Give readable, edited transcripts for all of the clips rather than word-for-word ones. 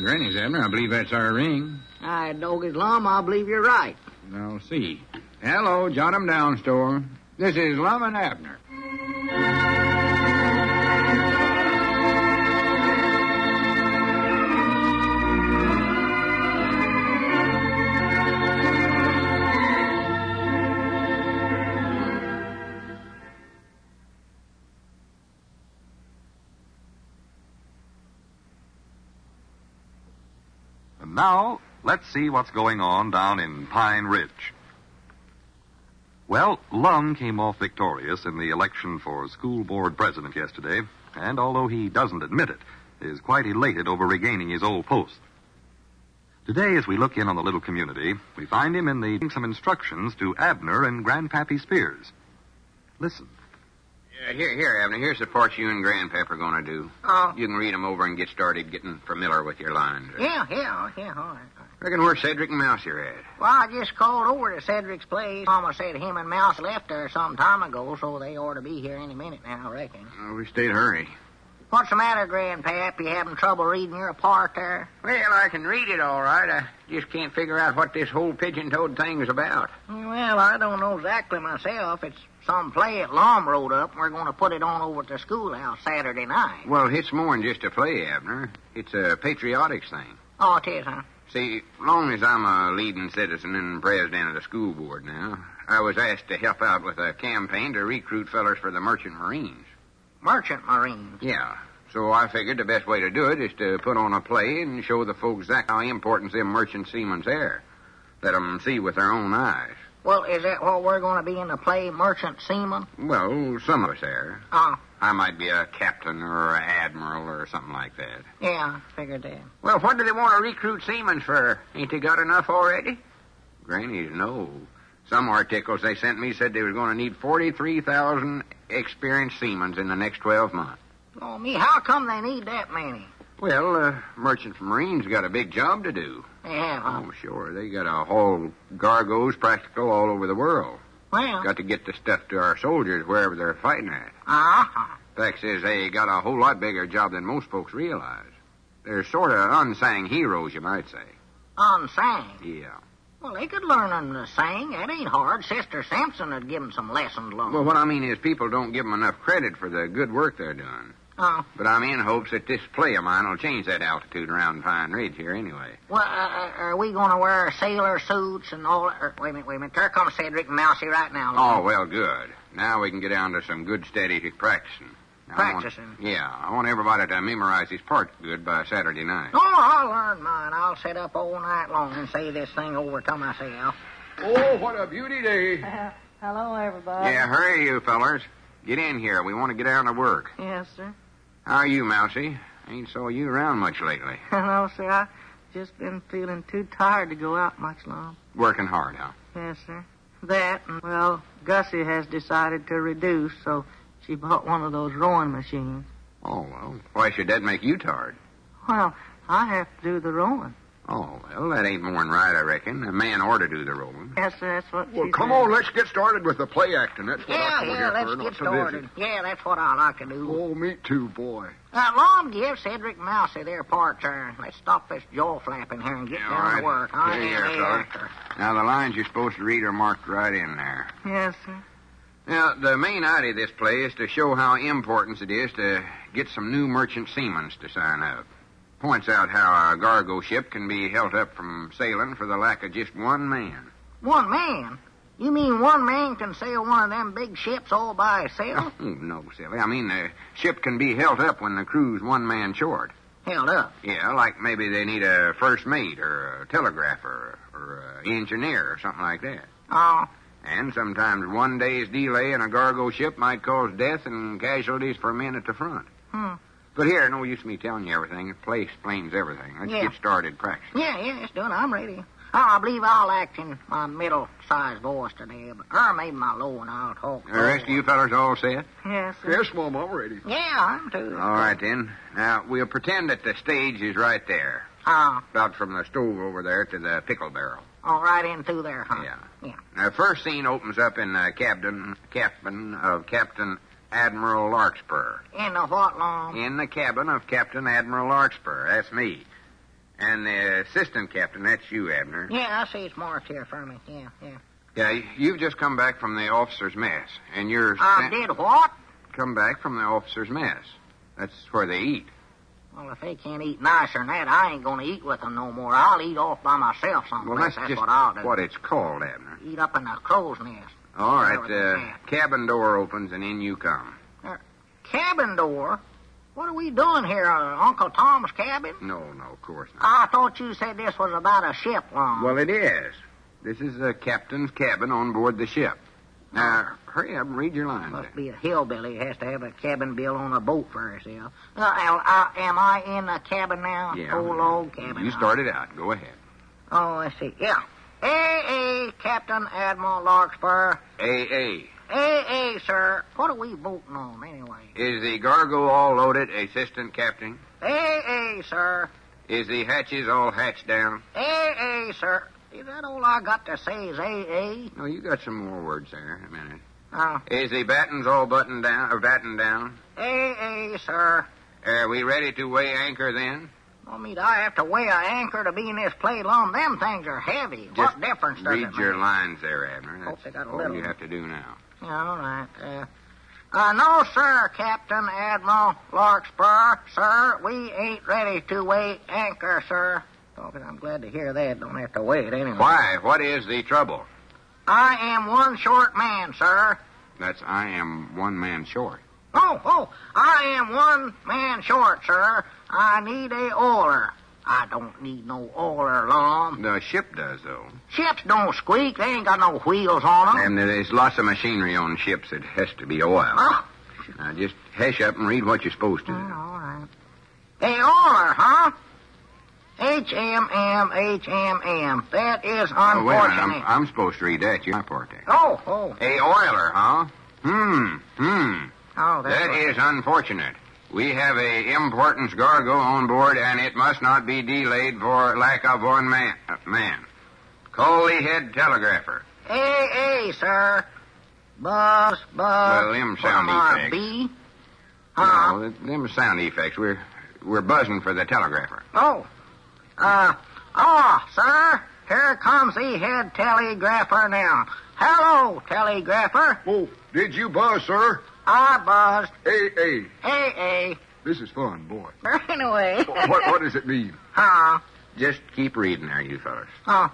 Granny's, Abner. I believe that's our ring. Dog Lum, I believe you're right. I'll see. Hello, jot 'em down, store. This is Lum and Abner. And now, let's see what's going on down in Pine Ridge. Well, Lum came off victorious in the election for school board president yesterday, and although he doesn't admit it, is quite elated over regaining his old post. Today, as we look in on the little community, we find him giving some instructions to Abner and Grandpappy Spears. Listen. Here, Abner. Here's the parts you and Grandpap are going to do. Oh. You can read 'em over and get started getting familiar with your lines. Yeah, all right. Reckon where Cedric and Mousy are at. Well, I just called over to Cedric's place. Mama said him and Mouse left there some time ago, so they ought to be here any minute now, I reckon. We stayed hurry. What's the matter, Grandpap? You having trouble reading your part there? Well, I can read it all right. I just can't figure out what this whole pigeon-toed thing is about. Well, I don't know exactly myself. It's some play that Lum wrote up, and we're going to put it on over at the schoolhouse Saturday night. Well, it's more than just a play, Abner. It's a patriotics thing. Oh, it is, huh? See, long as I'm a leading citizen and president of the school board now, I was asked to help out with a campaign to recruit fellers for the Merchant Marines. Merchant Marines? Yeah. So I figured the best way to do it is to put on a play and show the folks exactly how important them merchant seamen's are. Let 'em see with their own eyes. Well, is that what we're going to be in the play, Merchant Seaman? Well, some of us are. Oh. I might be a captain or an admiral or something like that. Yeah, I figured that. Well, what do they want to recruit seamen for? Ain't they got enough already? Grannies, no. Some articles they sent me said they was going to need 43,000 experienced seamen in the next 12 months. Oh, me, how come they need that many? Well, Merchant Marines got a big job to do. They have, huh? Oh, sure. They got to haul cargoes practical all over the world. Well. Got to get the stuff to our soldiers wherever they're fighting at. Uh-huh. Fact is, they got a whole lot bigger job than most folks realize. They're sort of unsung heroes, you might say. Unsung? Yeah. Well, they could learn them to sing. That ain't hard. Sister Simpson would give them some lessons learned. Well, what I mean is people don't give them enough credit for the good work they're doing. Oh. But I'm in hopes that this play of mine will change that altitude around Pine Ridge here anyway. Well, are we going to wear sailor suits and all that? Wait a minute. There comes Cedric and Mousy right now. Oh, well, good. Now we can get down to some good, steady practicing. Practicing? I want everybody to memorize his part good by Saturday night. Oh, I'll learn mine. I'll sit up all night long and say this thing over to myself. Oh, what a beauty day. Hello, everybody. Yeah, hurry, you fellers. Get in here. We want to get down to work. Yes, sir. How are you, Mousy? Ain't saw you around much lately. No, sir. I've just been feeling too tired to go out much long. Working hard, huh? Yes, sir. That, and, well, Gussie has decided to reduce, so she bought one of those rowing machines. Oh, well, why should that make you tired? Well, I have to do the rowing. Oh, well, that ain't more'n right, I reckon. A man ought to do the rowing. Yes, sir, that's what Well, she come said. on, let's get started with the play acting. That's what I come here let's for, get not to started. visit. Yeah, that's what I like to do. Oh, me too, boy. Lum, give Cedric and Mousy their parts there. Let's stop this jaw flapping here and get Yeah, down all right. to work. Here, fellas. Now, the lines you're supposed to read are marked right in there. Yes, sir. Now, the main idea of this play is to show how important it is to get some new merchant seamen to sign up. Points out how a cargo ship can be held up from sailing for the lack of just one man. One man? You mean one man can sail one of them big ships all by himself? Oh, no, silly. I mean, the ship can be held up when the crew's one man short. Held up? Yeah, like maybe they need a first mate or a telegrapher or an engineer or something like that. Oh. And sometimes one day's delay in a cargo ship might cause death and casualties for men at the front. But here, no use me telling you everything. The play explains everything. Let's get started practicing. Yeah, it's done. I'm ready. Oh, I believe I'll act in my middle-sized voice today, or maybe my low one. I'll talk. The rest of you fellas all set? Yes, sir. Yes, Mom, I'm ready. Yeah, I'm too. All right, then. Now, we'll pretend that the stage is right there. About from the stove over there to the pickle barrel. All right in through there, huh? Yeah. Now, the first scene opens up in the cabin of Captain Admiral Larkspur. In the what, Long? In the cabin of Captain Admiral Larkspur. That's me. And the assistant captain, that's you, Abner. Yeah, I see it's marked here for me. Yeah. Yeah, you've just come back from the officers' mess, and you're... Did what? Come back from the officers' mess. That's where they eat. Well, if they can't eat nicer than that, I ain't gonna eat with them no more. I'll eat off by myself someplace. Well, that's just what I'll do. what it's called, Abner. Eat up in the crow's nest. All Whatever right, they have. cabin door opens, and in you come. Cabin door? What are we doing here? Uncle Tom's cabin? No, of course not. I thought you said this was about a ship, Lum. Well, it is. This is the captain's cabin on board the ship. Now, hurry up and read your lines. Must be a hillbilly who has to have a cabin built on a boat for herself. Am I in the cabin now? Yeah. Old log cabin. You started out. Go ahead. Oh, let's see. Yeah. A.A. Captain Admiral Larkspur. A.A. A.A., sir. What are we voting on, anyway? Is the Gargo all loaded, assistant captain? A.A., sir. Is the hatches all hatched down? A.A., sir. Is that all I got to say is A.A.? No, you got some more words there in a minute. Oh. Is the battens all battened down? A.A., sir. Are we ready to weigh anchor then? I mean, I have to weigh an anchor to be in this play, Lum. Them things are heavy. What difference does it make? Read your lines there, Abner. Hope they That's got a all little- you have to do now. Yeah, all right. No, sir, Captain Admiral Larkspur. Sir, we ain't ready to weigh anchor, sir. Oh, but I'm glad to hear that. Don't have to weigh it anyway. Why? What is the trouble? I am one short man, sir. I am one man short. Oh, I am one man short, sir. I need a oiler. I don't need no oiler, Lum. The ship does, though. Ships don't squeak. They ain't got no wheels on them. And there's lots of machinery on ships that has to be oiled. Oh. Now, just hush up and read what you're supposed to. All right. A oiler, huh? H-M-M. That is unfortunate. Oh, wait a minute. I'm supposed to read that. You're my part there. Oh. A oiler, huh? Oh, That is unfortunate. We have a importance Gargo on board, and it must not be delayed for lack of one man. Call the head telegrapher. A, sir. Buzz. Well, them sound effects. B. No, them sound effects. We're buzzing for the telegrapher. Sir. Here comes the head telegrapher now. Hello, telegrapher. Oh, did you buzz, sir? I buzzed. A. A. This is fun, boy. Anyway. What does it mean? Just keep reading there, you fellas.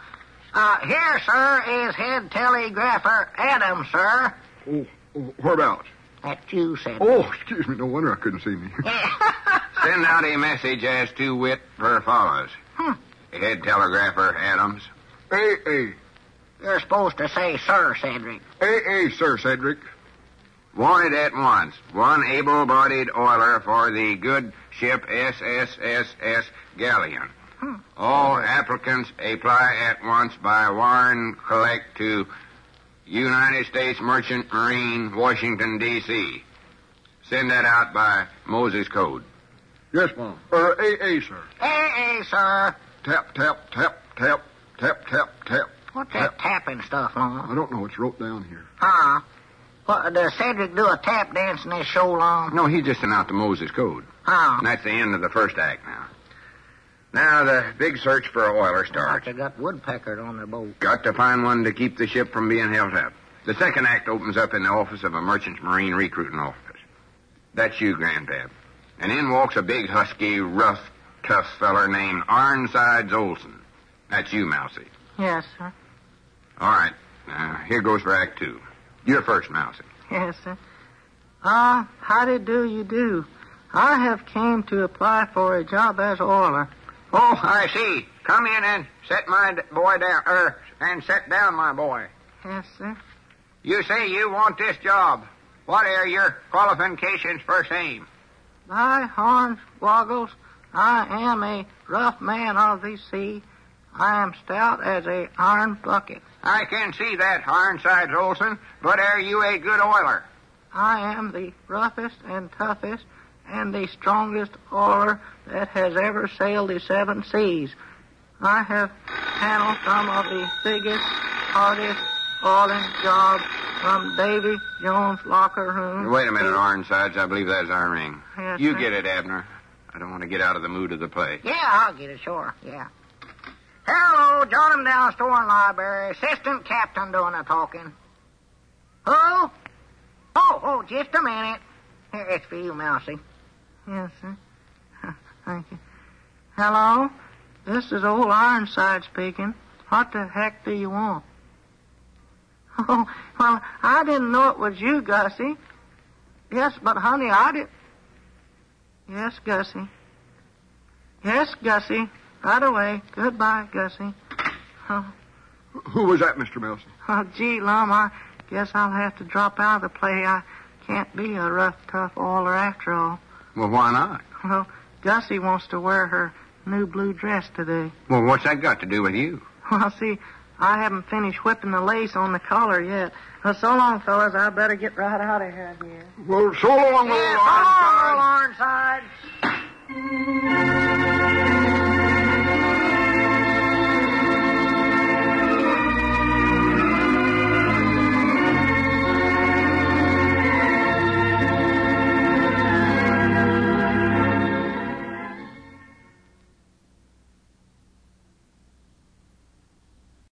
Here, sir, is head telegrapher Adams, sir. Oh, whereabouts? That you said. Oh, excuse me. No wonder I couldn't see me. Send out a message as to wit per follows. Head telegrapher Adams. A. You're supposed to say Sir Cedric. A, Sir Cedric. Wanted at once. One able-bodied oiler for the good ship SSSS Galleon. All applicants apply at once by Warren Collect to United States Merchant Marine, Washington, D.C. Send that out by Moses Code. Yes, Mom. A, sir. A, sir. Tap, tap, tap, tap, tap, tap, tap. What's that tapping stuff, Lon? I don't know. It's wrote down here. What, does Cedric do a tap dance in this show, Lon? No, he just sent out the Moses Code. Huh? And that's the end of the first act now. Now the big search for an oiler starts. They got woodpeckers on their boat. Got to find one to keep the ship from being held up. The second act opens up in the office of a merchant marine recruiting office. That's you, Grandpap. And in walks a big, husky, rough, tough feller named Ironsides Olson. That's you, Mousie. Yes, sir. All right. Here goes for Act 2. You're first, Mousie. Yes, sir. Howdy do you do? I have came to apply for a job as oiler. Oh, I see. Come in and set my boy down, and set down my boy. Yes, sir. You say you want this job. What are your qualifications for same? By horns, Woggles, I am a rough man of the sea. I am stout as a iron bucket. I can see that, Ironsides Olson, but are you a good oiler? I am the roughest and toughest and the strongest oiler that has ever sailed the seven seas. I have handled some of the biggest, hardest oiling jobs from Davy Jones' locker room. Wait a minute, Ironsides. I believe that's our ring. Yes, You sir. get it, Abner. I don't want to get out of the mood of the play. Yeah, I'll get it, sure. Yeah. Hello, John Down Store and Library. Assistant captain doing the talking. Who? Oh, just a minute. Here, it's for you, Mousy. Yes, sir. Thank you. Hello? This is old Ironside speaking. What the heck do you want? Oh, well, I didn't know it was you, Gussie. Yes, but, honey, I did. Yes, Gussie. Yes, Gussie. Right away. Goodbye, Gussie. Oh, Who was that, Mr. Milson? gee, Lum, I guess I'll have to drop out of the play. I can't be a rough, tough oiler after all. Well, why not? Well, Gussie wants to wear her new blue dress today. Well, what's that got to do with you? Well, see, I haven't finished whipping the lace on the collar yet. Well, so long, fellas. I better get right out of here. Well, so long, Yeah, so long, Ironside.